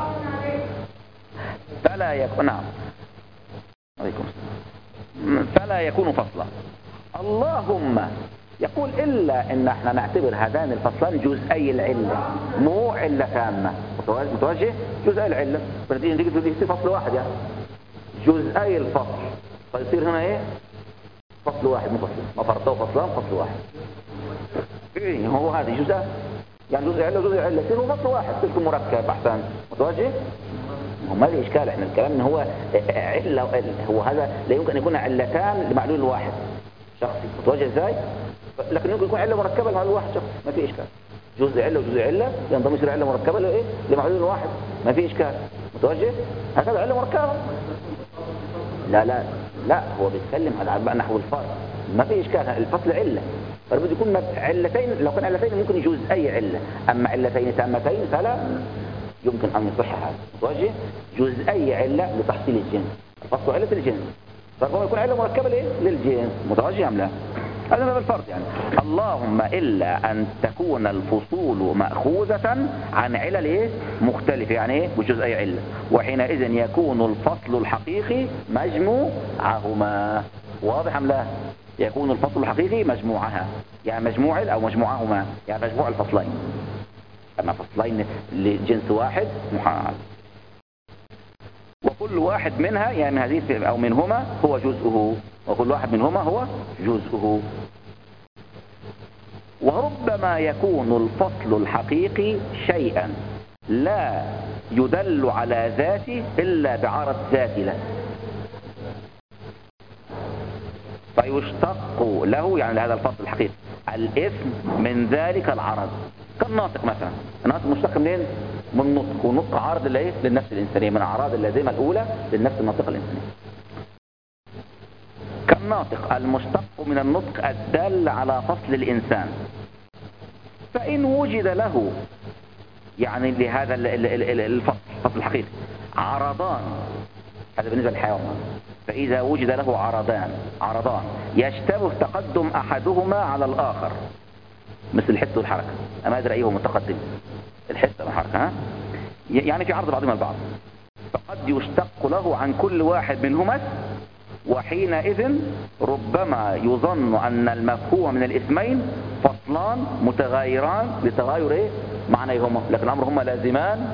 A: فلا يكون، نعم، عليكم السلام، فلا يكون فصلا. اللهم يقول إلا إن احنا نعتبر هذان الفصلان جزئي العلة، مو علة تامة. متوجه؟ جزئي العلة، فنتيجة يصير فصل واحد، يعني جزئي الفصل، فيصير هنا فصل واحد، مو فصل، ما فرطوا فصلان، فصل واحد. هو هذه جزء، يعني جزء علة وجزء علة، يصير هو فصل واحد، تلك مركب. أحسن، متوجه؟ ما في إشكال. احنا الكلام إن هو علة، هو هذا لا يمكن أن يكون علتان لمعلول واحد شخصي. متوجه ازاي؟ لكن يمكن يكون علة مركبة لمعلول واحد شخصي، ما في إشكال. جزء علة وجزء علة ينضم يصير علة مركبة لمعلول واحد، ما في إشكال. متوجه؟ هكذا علة مركبة. لا هو بيتكلم على نحو الفرق، ما في إشكال. الفصل علة، فبده يكون علتين. لو كان علتين ممكن يجوز أي علة، أما علتين تامتين فلا يمكن أن يصح هذا. متوجه؟ جزئي علة لتحصيل الجنس، الفصل علة الجنس، فربما يكون علة مركبة للجنس. متوجه أم لا؟ هذا من الفرق. يعني اللهم إلا أن تكون الفصول مأخوذة عن علل مختلفة، يعني بجزئي علة، وحينئذ يكون الفصل الحقيقي مجموعهما. واضح أم لا؟ يكون الفصل الحقيقي مجموعها، يعني مجموع أو مجموعهما، يعني مجموع الفصلين. أما فصلين لجنس واحد محال. وكل واحد منها، يعني من هذه أو منهما هو جزءه، وكل واحد منهما هو جزءه. وربما يكون الفصل الحقيقي شيئا لا يدل على ذاته إلا بعرض ذات له، فيشتق له، يعني لهذا الفصل الحقيقي، الاسم من ذلك العرض. كالناطق مثلا، الناطق مشتق منين؟ من النطق، والنطق عارض للنفس الإنسانية، من الأعراض اللازمة الأولى للنفس الناطقة الإنسانية. كالناطق المشتق من النطق الدال على فصل الإنسان، فإن وجد له، يعني لهذا الفصل الحقيقي عرضان، هذا بالنسبة للحيوان، فإذا وجد له عرضان يشتبه تقدم أحدهما على الآخر، مثل الحس والحركة، أما أدري أيهما متقدم، الحس والحركة، يعني في عرض بعضهما البعض، فقد يشتق له عن كل واحد منهما، وحينئذ ربما يظن أن المفهوم من الاسمين فصلان متغايران لتغاير معنيهما، لكن الأمر هما لازمان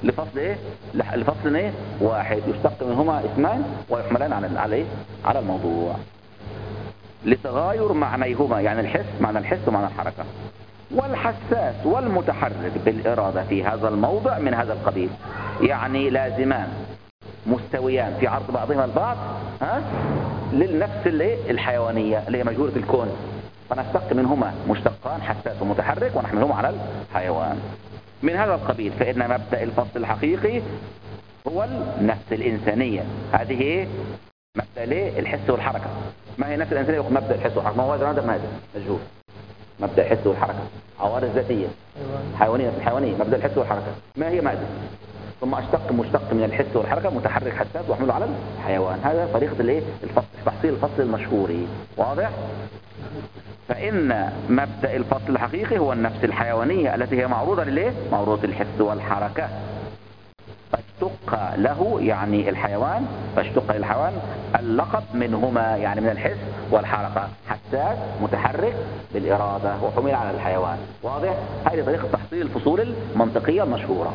A: لفصل واحد، يشتق منهما اسمان ويحملان على الموضوع لتغاير معنيهما، يعني الحس، معنى الحس ومعنى الحركة. والحساس والمتحرك بالإرادة في هذا الموضع من هذا القبيل، يعني لازمان مستويان في عرض بعضهما البعض للنفس الحيوانية اللي هي مجهولة الكون، فنشتق منهما مشتقان حساس ومتحرك ونحملهما على الحيوان. من هذا القبيل، فإن مبدأ الفصل الحقيقي هو النفس الإنسانية. هذه إيه؟ مبدأ ليه؟ الحس والحركة. ما هي النفس الإنسانية؟ يقول مبدأ الحس والحركة. ما هو هذا مجهول. مبدأ الحس والحركة، عوارض ذاتية حيوانية. مبدأ الحس والحركة ما هي مادة، ثم أشتق مشتق من الحس والحركة، متحرك حساس وأحمله على الحيوان. هذا طريقة الايه؟ الفصل، تحصيل الفصل المشهوري. واضح؟ فإن مبدأ الفصل الحقيقي هو النفس الحيوانية التي هي معروضة للايه؟ معروضة الحس والحركة. فاشتق له يعني الحيوان، فاشتق للحيوان اللقب منهما يعني من الحس والحركة، حساس متحرك بالإرادة وحمل على الحيوان. واضح؟ هذه طريقة تحصيل الفصول المنطقية المشهورة.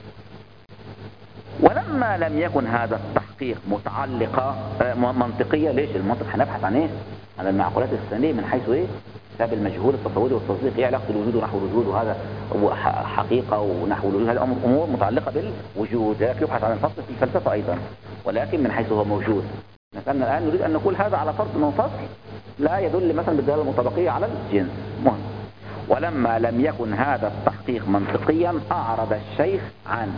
A: ولما لم يكن هذا التحقيق متعلقة منطقية، ليش المنطق هنبحث عن ايه؟ عن المعقولات الثانية من حيث ايه؟ باب المجهول التصوري والتصديق. ايه علاقة الوجود ونحو الوجود؟ وهذا هو حقيقة ونحو الوجود، هذه امور متعلقة بالوجود. لكن يبحث عن الفصل في الفلسفة ايضا، ولكن من حيث هو موجود. مثلا الان نريد ان نقول هذا على فرض انه فصل لا يدل مثلا بالدلالة المطابقية على الجنس. مهم. ولما لم يكن هذا التحقيق منطقيا أعرض الشيخ عنه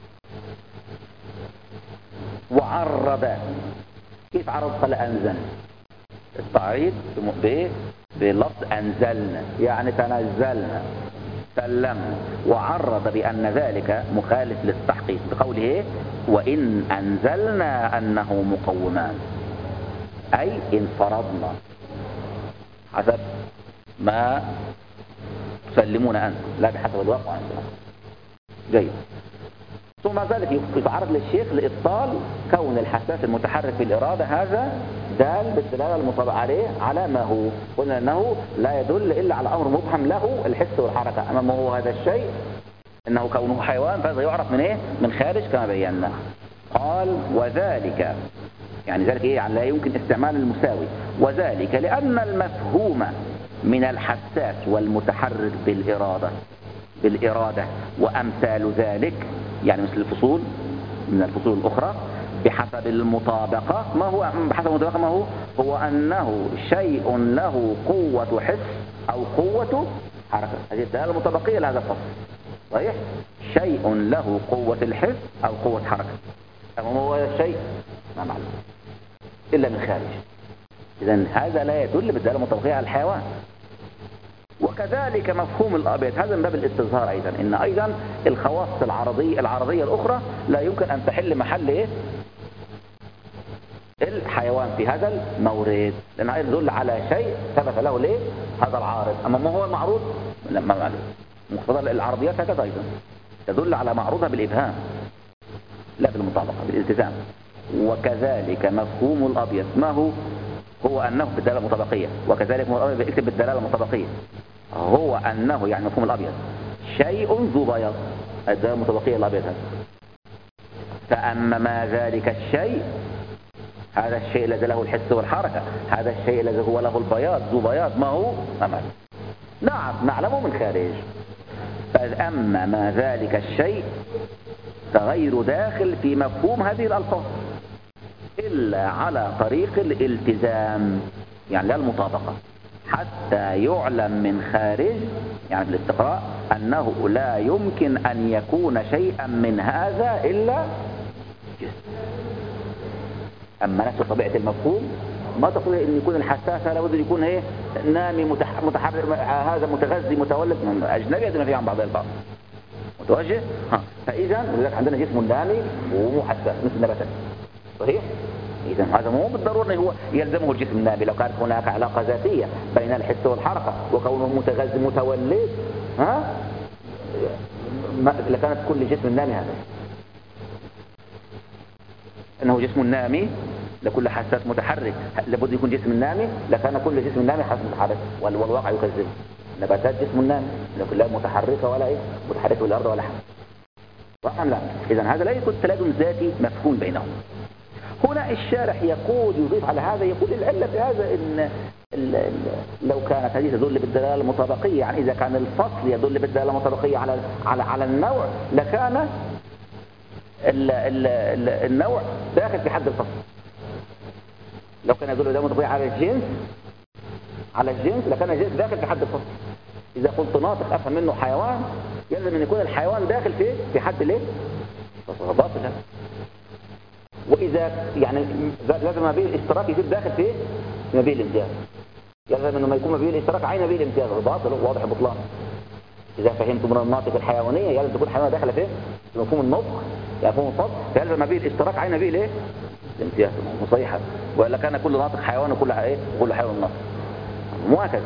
A: وعرض. كيف عرض؟ قال أنزل. التعريض بلفظ أنزلنا يعني تنزلنا سلمنا، وعرض بأن ذلك مخالف للتحقيق بقوله وإن أنزلنا أنه مقومان، أي إن فرضنا حسب ما تسلمون أنتم لا بحسب الواقع عندنا. جيد. ثم ذلك يتعرض للشيخ لإبطال كون الحساس المتحرك في الإرادة هذا دال بالدلالة المطابقة عليه على ما هو. قلنا أنه لا يدل إلا على أمر مبهم له الحس والحركة. أما ما هو هذا الشيء أنه كونه حيوان فهذا يعرف من إيه؟ من خارج كما بينا. قال وذلك يعني ذلك إيه؟ يعني لا يمكن استعمال المساوي. وذلك لأن المفهوم من الحساس والمتحرك بالإرادة وأمثال ذلك يعني مثل الفصول من الفصول الأخرى بحسب المطابقة. ما هو بحسب المطابقة؟ ما هو أنه شيء له قوة حس أو قوة حركة. هذه الدلالة المطابقية لهذا الفصل. صحيح؟ شيء له قوة الحس أو قوة حركة. أما هو هذا الشيء ما معلوم إلا من خارج. إذن هذا لا يدل بالدلالة المطابقية على الحيوان. وكذلك مفهوم الأبيض، هذا من باب الاستظهار أيضا، إن أيضا الخواص العرضية الأخرى لا يمكن أن تحل محل إيه؟ الحيوان في هذا المورد، لأنها يدل على شيء ثبت له ليه؟ هذا العارض. أما ما هو المعروض لا ما معلوم. مقتضى العرضيات هكذا أيضا تدل على معروضها بالإبهام لا بالمطابقة بالالتزام. وكذلك مفهوم الأبيض ما هو أنه بالدلالة المطابقية. وكذلك اكتب بالدلالة المطابقية هو أنه يعني مفهوم الأبيض شيء ذو بياض، الدلالة المطابقية الأبيض هذا. فأما ذلك الشيء، هذا الشيء الذي له الحس والحركة، هذا الشيء الذي هو له البياض ذو بياض ما هو أمل نعلمه من خارج. فأما ذلك الشيء فغير داخل في مفهوم هذه الألفاظ إلا على طريق الالتزام يعني لا المطابقة، حتى يعلم من خارج يعني في الاستقراء أنه لا يمكن أن يكون شيئا من هذا إلا جسم. أما نفس طبيعة المفهوم ما تقول إن يكون الحساس لابد أن يكون إيه؟ نامي متحرك، هذا متغذي متولد أجنبي يدنا فيه عن بعض البعض متوجه. فإذا ولذلك عندنا جسم نامي ومو حساس مثل النباتات. صحيح؟ إذا هذا مو بالضرورة هو يلزمه الجسم النامي. لو كانت هناك علاقة ذاتية بين الحس والحركة وكونه متغذي متولد لكانت كل جسم نامي هذا. إنه جسم نامي لكل حساس متحرك لابد يكون جسم نامي، لكان كل جسم نامي حساس متحرك والواقع يكذب. النباتات جسم نامي لكن لا متحركة ولا إيه متحركة بالأرض ولا حاجة. واضح لا؟ إذا هذا لا يكون تلازم ذاتي مفهوم بينهم. هنا الشارح يقول يضيف على هذا يقول العلة في هذا إن لو كانت هذه تدل بالدلالة المطابقية يعني إذا كان الفصل يدل بالدلالة المطابقية على النوع لكان النوع داخل في حد الفصل. لو كان يدل بالدلالة المطابقية على الجنس لكان الجنس داخل في حد الفصل. إذا قلت ناطق أفهم منه حيوان يلزم أن يكون الحيوان داخل في حد ليه؟ باطلة. وإذا يعني لازم ما بين الاشتراك يصير داخل في ما بين الامتياز، يلزم أنه ما يكون ما بين الاشتراك عين بين الامتياز، باطل واضح بطلان. إذا فهمتم من المناطق الحيوانية يلزم تكون الحيوان داخلة في مفهوم النطق، مفهوم الفضل، يلزم ما بين الاشتراك عين بين الايه؟ الامتياز مصيحة، وإلا كان كل ناطق حيوان وكل ايه؟ وكل حيوان نطق، مو هكذا.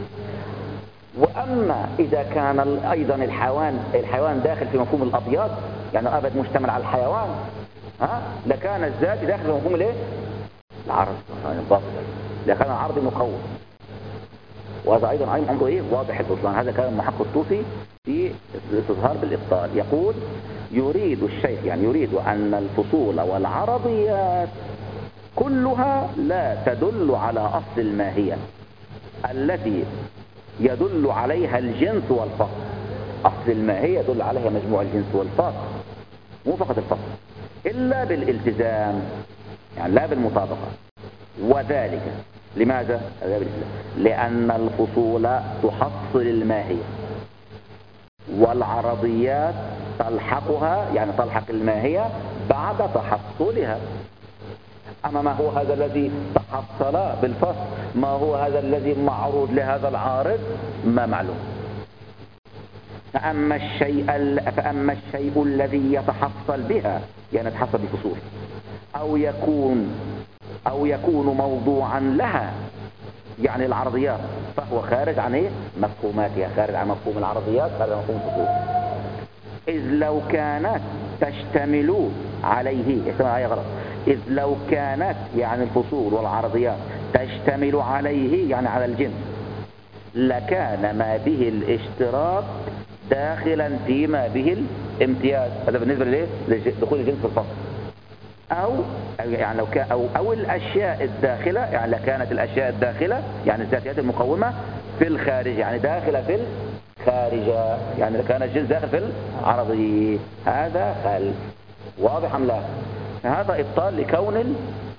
A: وأما إذا كان أيضا الحيوان داخل في مفهوم الأبيض، يعني أبد مشتمل على الحيوان، لكان الذات داخل في مفهوم الايه؟ العرض، الباطل، لكان العرض مقوم، وهذا أيضا عنده ايه؟ واضح البطلان. هذا كان المحقق الطوسي في استظهار بالإبطال، يقول يريد الشيخ يعني يريد أن الفصول والعرضيات كلها لا تدل على أصل الماهية التي يدل عليها الجنس والفصل. أصل الماهية يدل عليها مجموع الجنس والفصل، مو فقط الفصل، إلا بالالتزام، يعني لا بالمطابقة. وذلك لماذا؟ لأن الفصول تحصل الماهية والعرضيات تلحقها، يعني تلحق الماهية بعد تحصلها. أما ما هو هذا الذي تحصل بالفصل، ما هو هذا الذي معروض لهذا العارض، ما معلوم. فأما الشيء الذي يتحصل بها، يعني يتحصل بفصول، أو يكون موضوعا لها، يعني العرضيات، فهو خارج عن ايه؟ مفهوماتها، خارج عن مفهوم العرضيات، خارج عن مفهوم الفصول. إذ لو كانت تشتمل عليه، غلط، إذ لو كانت يعني الفصول والعرضيات تشتمل عليه يعني على الجنس، لكان ما به الاشتراك داخلا فيما به الامتياز. هذا بالنسبة لدخول الجنس في الفصل. أو الأشياء الداخلة، يعني لكانت الأشياء الداخلة يعني الذاتيات المقومة في الخارج، يعني داخلة في الخارجة، يعني لكان الجنس داخل في العرضي. هذا خلف، واضح أم لا؟ هذا إبطال لكون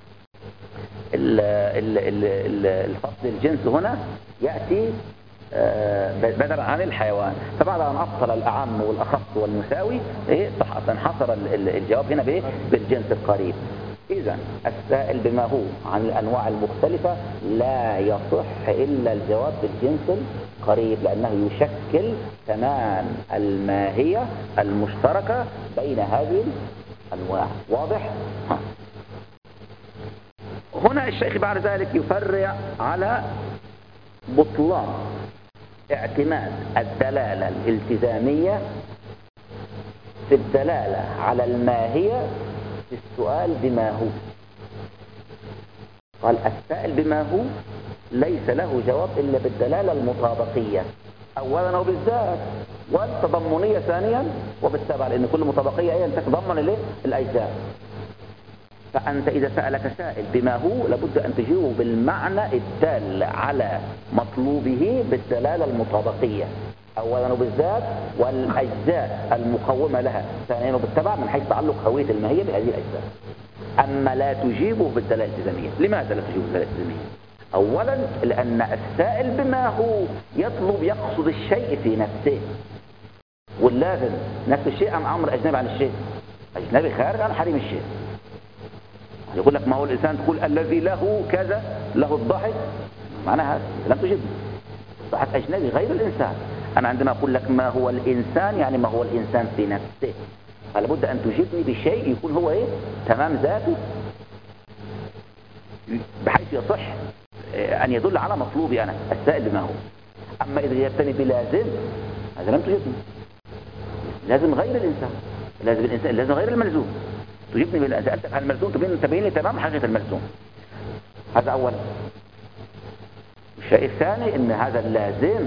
A: الفصل الجنس هنا يأتي بدلا عن الحيوان. فبعد أن أفصل الأعم والأخص والمساوي انحصر الجواب هنا بالجنس القريب. إذن السائل بما هو عن الأنواع المختلفة لا يصح إلا الجواب بالجنس القريب، لأنه يشكل تمام الماهية المشتركة بين هذه الأنواع. واضح؟ هنا الشيخ بعد ذلك يفرع على بطلان اعتماد الدلالة الالتزامية في الدلالة على الماهية في السؤال بما هو. قال السائل بما هو ليس له جواب إلا بالدلالة المطابقية أولا وبالذات، والتضمنية ثانيا وبالتبع، لأن كل مطابقية هي أن تتضمن الأجزاء. فأنت إذا سألك سائل بما هو لابد أن تجيبه بالمعنى الدال على مطلوبه بالدلالة المطابقية أولا وبالذات، والأجزاء المقومة لها ثانيا وبالتبع، من حيث تعلق هوية الماهية بهذه الأجزاء. أما لا تجيبه بالدلالة الالتزامية. لماذا لا تجيبه بالدلالة الالتزامية؟ أولا لأن السائل بما هو يقصد الشيء في نفسه، واللازم نفس الشيء أم أمر أجنبي عن الشيء، أجنبي خارج عن حريم الشيء. يقول لك ما هو الإنسان، تقول الذي له كذا، له الضحك، معناها لم تجبني، الضحك أجنبي غير الإنسان. أنا عندما أقول لك ما هو الإنسان يعني ما هو الإنسان في نفسه، فلابد أن تجبني بشيء يكون هو إيه؟ تمام ذاته، بحيث يصح أن يدل على مطلوبي أنا السائل بما هو. أما إذا جبتني بلازم، هذا لم تجبني، لازم غير الإنسان، لازم غير الملزوم. تجيبني بالله، سألتك عن الملزوم تبين لي تمام حقيقة الملزوم. هذا أولا. الشيء الثاني ان هذا اللازم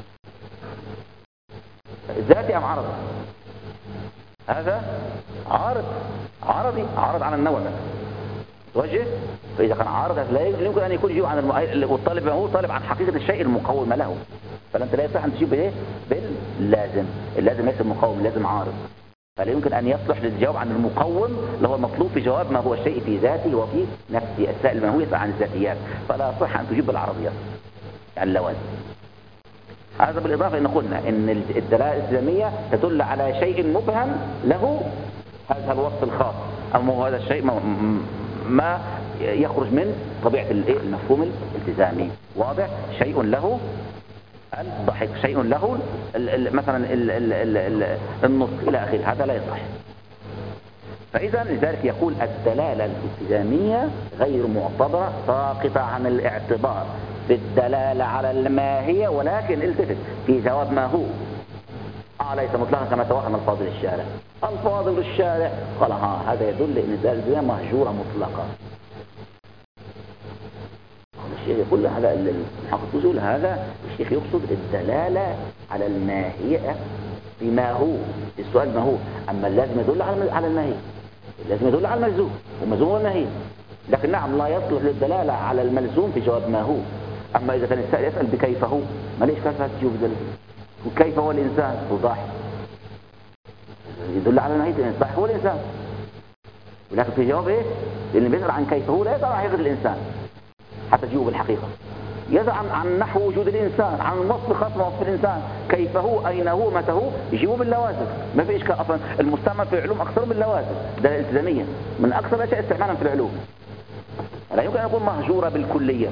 A: ذاتي ام عرضي؟ هذا عرضي عن النوع ده توجه. فإذا كان عارض لا يمكن أن يكون يجيب عن والطالب هو طالب عن حقيقة الشيء المقوم له، فأنت لا يصح أن تجيب إيه باللازم. اللازم ليس مقوم، اللازم عارض، فلا يمكن أن يصلح للجواب عن المقوم اللي هو المطلوب في جواب ما هو الشيء في ذاته وفي نفسه. السائل ما هو يسأل عن الذاتيات، فلا يصح أن تجيب بالعرضيات يعني اللوازم. هذا بالإضافة إن قلنا إن الدلالة الالتزامية تدل على شيء مبهم له هذا الوصف الخاص، أما هو هذا الشيء ما يخرج من طبيعة المفهوم الالتزامي. واضح؟ شيء له الضحك، شيء له مثلا النطق إلى آخره، هذا لا يصح. فإذا لذلك يقول الدلالة الالتزامية غير معتبرة، ساقطة عن الاعتبار في الدلالة على الماهية، ولكن التفت في جواب ما هو ليس مطلقا كما توهم الفاضل الشارع. الفاضل الشارع قال هذا يدل ان الدلالة الالتزامية مهجورة مطلقة. الشيخ يقول هذا المحقق يقول هذا الشيخ يقصد الدلالة على الماهية بما هو، السؤال ما هو، أما اللازم يدل على الماهية، اللازم يدل على الملزوم، والملزوم هو الماهية. لكن نعم لا يصلح للدلالة على الملزوم في جواب ما هو. أما إذا كان السائل يسأل بكيف هو، ما ليش كيف تجيب ذلك؟ وكيف هو الإنسان؟ وضح يدل على الماهية، الإنسان هو الإنسان. ولكن في جواب إيه؟ اللي بيسأل عن كيف هو لا يسأل عن حقيقة الإنسان حتى تجيبه بالحقيقة، يسأل عن نحو وجود الإنسان، عن وصف خاص من وصف الإنسان، كيف هو، أين هو، متى هو، يجيبه باللوازم. ما في إشكال أصلا، المستعمل في العلوم أكثر من اللوازم، ده الالتزامية من أكثر الأشياء استعمالا في العلوم. لا يمكن أن يكون مهجورة بالكلية،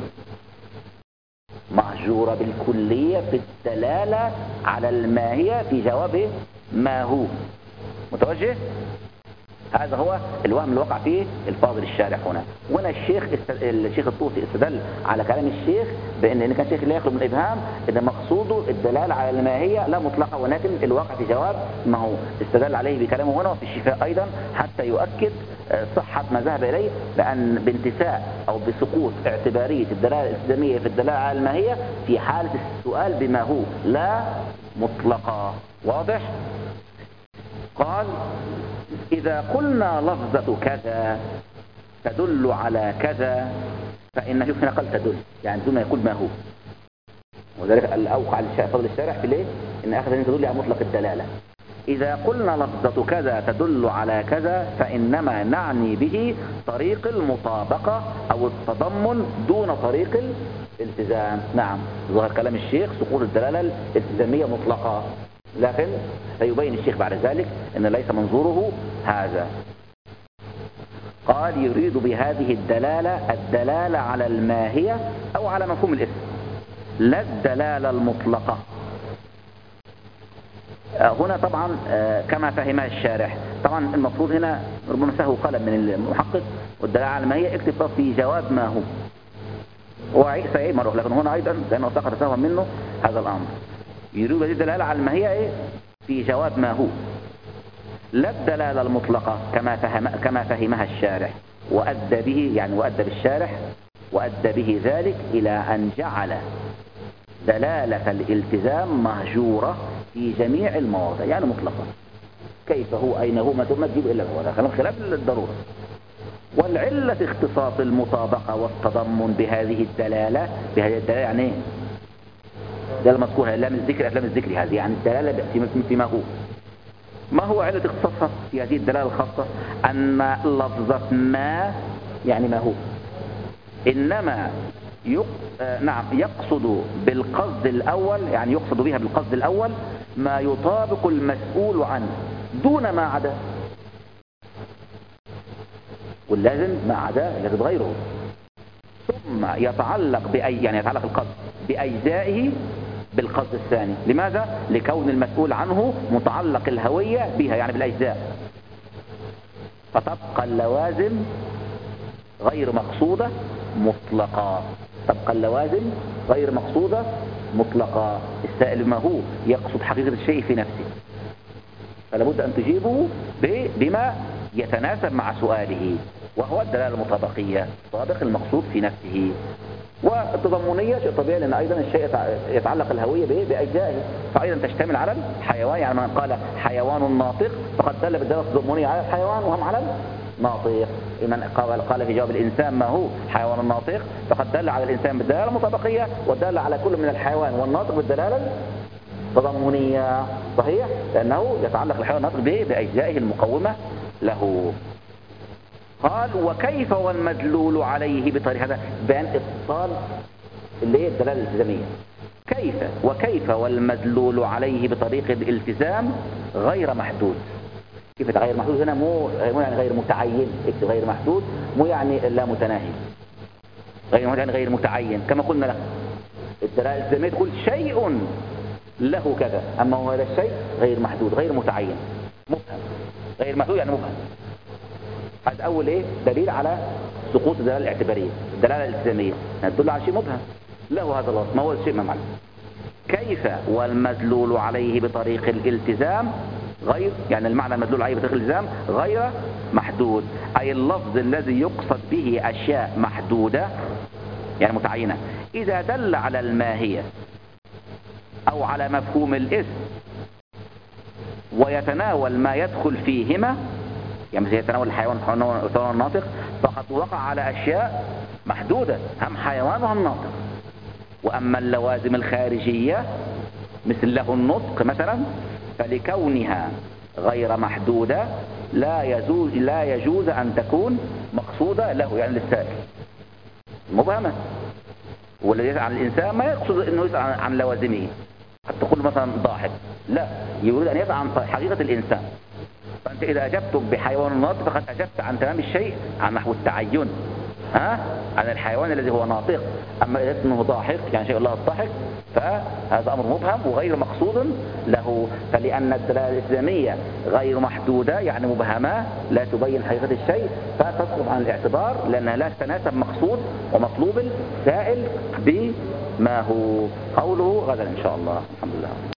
A: مهجورة بالكلية في الدلالة على الماهية في جوابه ما هو. متوجه؟ هذا هو الوهم اللي وقع فيه الفاضل الشارع هنا. وهنا الشيخ الطوسي استدل على كلام الشيخ بأن كان الشيخ لا يخلو من الإبهام، إن مقصوده الدلالة على الماهية لا مطلقة، ولكن الواقع في جواب ما هو. استدل عليه بكلامه هنا وفي الشفاء أيضا حتى يؤكد صحة ما ذهب إليه، بأن بانتفاء أو بسقوط اعتبارية الدلالة الالتزامية في الدلالة على الماهية في حالة السؤال بما هو لا مطلقة. واضح؟ قال إذا قلنا لفظة كذا تدل على كذا فإن، شوف هنا قال تدل، يعني دون يقول ما هو، وذلك الأوقع فضل الشارح في ليه إن أخذ أن تدل على مطلق الدلالة. إذا قلنا لفظة كذا تدل على كذا فإنما نعني به طريق المطابقة أو التضمن دون طريق الالتزام. نعم، ظهر كلام الشيخ سقوط الدلالة الالتزامية مطلقة، لكن سيبين الشيخ بعد ذلك أن ليس منظوره هذا. قال يريد بهذه الدلالة على الماهية أو على مفهوم الاسم، لا الدلالة المطلقة. هنا طبعا كما فهمها الشارح، طبعا المفروض هنا ربما سهو قلم من المحقق، والدلالة على الماهية اكتب في جواب ما هو، وسيعيد مرة، لكن هنا أيضا لأنه سقط سهوا منه هذا الأمر. يريد هذه الدلالة على الماهية في جواب ما هو، لا الدلالة المطلقة كما فهمها الشارح، وأدى به، يعني وأدى بالشارح وأدى به ذلك إلى أن جعل دلالة الالتزام مهجورة في جميع المواضع، يعني مطلقة. كيف هو، أين هو، ما تجيب إلا هو، هذا خلاف الضرورة. والعلة اختصاص المطابقة والتضمن بهذه الدلالة يعني ايه؟ ده المذكور لام الذكر هذه، يعني الدلالة فيما هو. ما هو علة اختصاصها في هذه الدلالة الخاصة؟ أن لفظة ما يعني ما هو، إنما يقصد بالقصد الأول، يعني يقصد بها بالقصد الأول ما يطابق المسؤول عنه دون ما عدا، واللازم ما عدا لازم غيره. ثم يتعلق يعني يتعلق القصد بأجزائه بالقصد الثاني. لماذا؟ لكون المسؤول عنه متعلق الهوية بها، يعني بالأجزاء، فتبقى اللوازم غير مقصودة مطلقة، تبقى اللوازم غير مقصودة مطلقة. السائل ما هو يقصد حقيقة الشيء في نفسه، فلا بد أن تجيبه بما يتناسب مع سؤاله، وهو الدلالة المطابقية، طابق المقصود في نفسه. والتضمنية شيء طبيعي، لأن أيضا الشيء يتعلق الهوية بأجزائه، فأيضا تشتمل على الحيوان، يعني من قال حيوان ناطق فقد دل بالدلالة التضمنية على الحيوان وهم على الناطق. من قال في جواب الإنسان ما هو حيوان ناطق فقد دل على الإنسان بالدلالة المطابقية، ودل على كل من الحيوان والناطق بالدلالة التضمنية. صحيح، لأنه يتعلق الحيوان الناطق بأجزائه المقومة له. قال وكيف والمدلول عليه بطريقة، هذا بيان اتصال اللي هي الدلالة الالتزامية. وكيف والمدلول عليه بطريق الالتزام غير محدود. كيف غير محدود هنا مو يعني غير متعين، اكتب غير محدود، مو يعني لا متناهي، غير متعين كما قلنا له. الدلالة الالتزامية تقول شيء له كذا، أما هو هذا الشيء غير محدود غير متعين مبهم. غير محدود يعني مبهم. هذا أول إيه دليل على سقوط الدلالة الاعتبارية. الدلالة الالتزامية تدل على شيء مبهم له هذا الوصف، ما هو الشيء ما معلوم. كيف والمدلول عليه بطريق الالتزام غير، يعني المعنى المدلول عليه بطريق الالتزام غير محدود، أي اللفظ الذي يقصد به أشياء محدودة يعني متعينة إذا دل على الماهية أو على مفهوم الاسم ويتناول ما يدخل فيهما، يعني مثل يتناول الحيوان ويتناول الناطق، فقد وقع على أشياء محدودة هم حيوان وهم ناطق. وأما اللوازم الخارجية مثل له النطق مثلا فلكونها غير محدودة لا يجوز أن تكون مقصودة له يعني للسائل مبهمة. والذي يسأل عن الإنسان ما يقصد أنه يسأل عن لوازمه، قد تقول مثلا ضاحك، لا، يريد أن يسأل عن حقيقة الإنسان. فأنت إذا أجبت بحيوان ناطق فقد أجبت عن تمام الشيء، عن نحو التعين عن الحيوان الذي هو ناطق. أما إذا أنه ضاحك يعني شيء الله الضحك فهذا أمر مبهم وغير مقصود له. فلأن الدلالة الإلزامية غير محدودة يعني مبهمة لا تبين حقيقة الشيء، فتسقط عن الاعتبار لأنها لا تتناسب مقصود ومطلوب السائل بما هو. قوله غدا إن شاء الله. الحمد لله.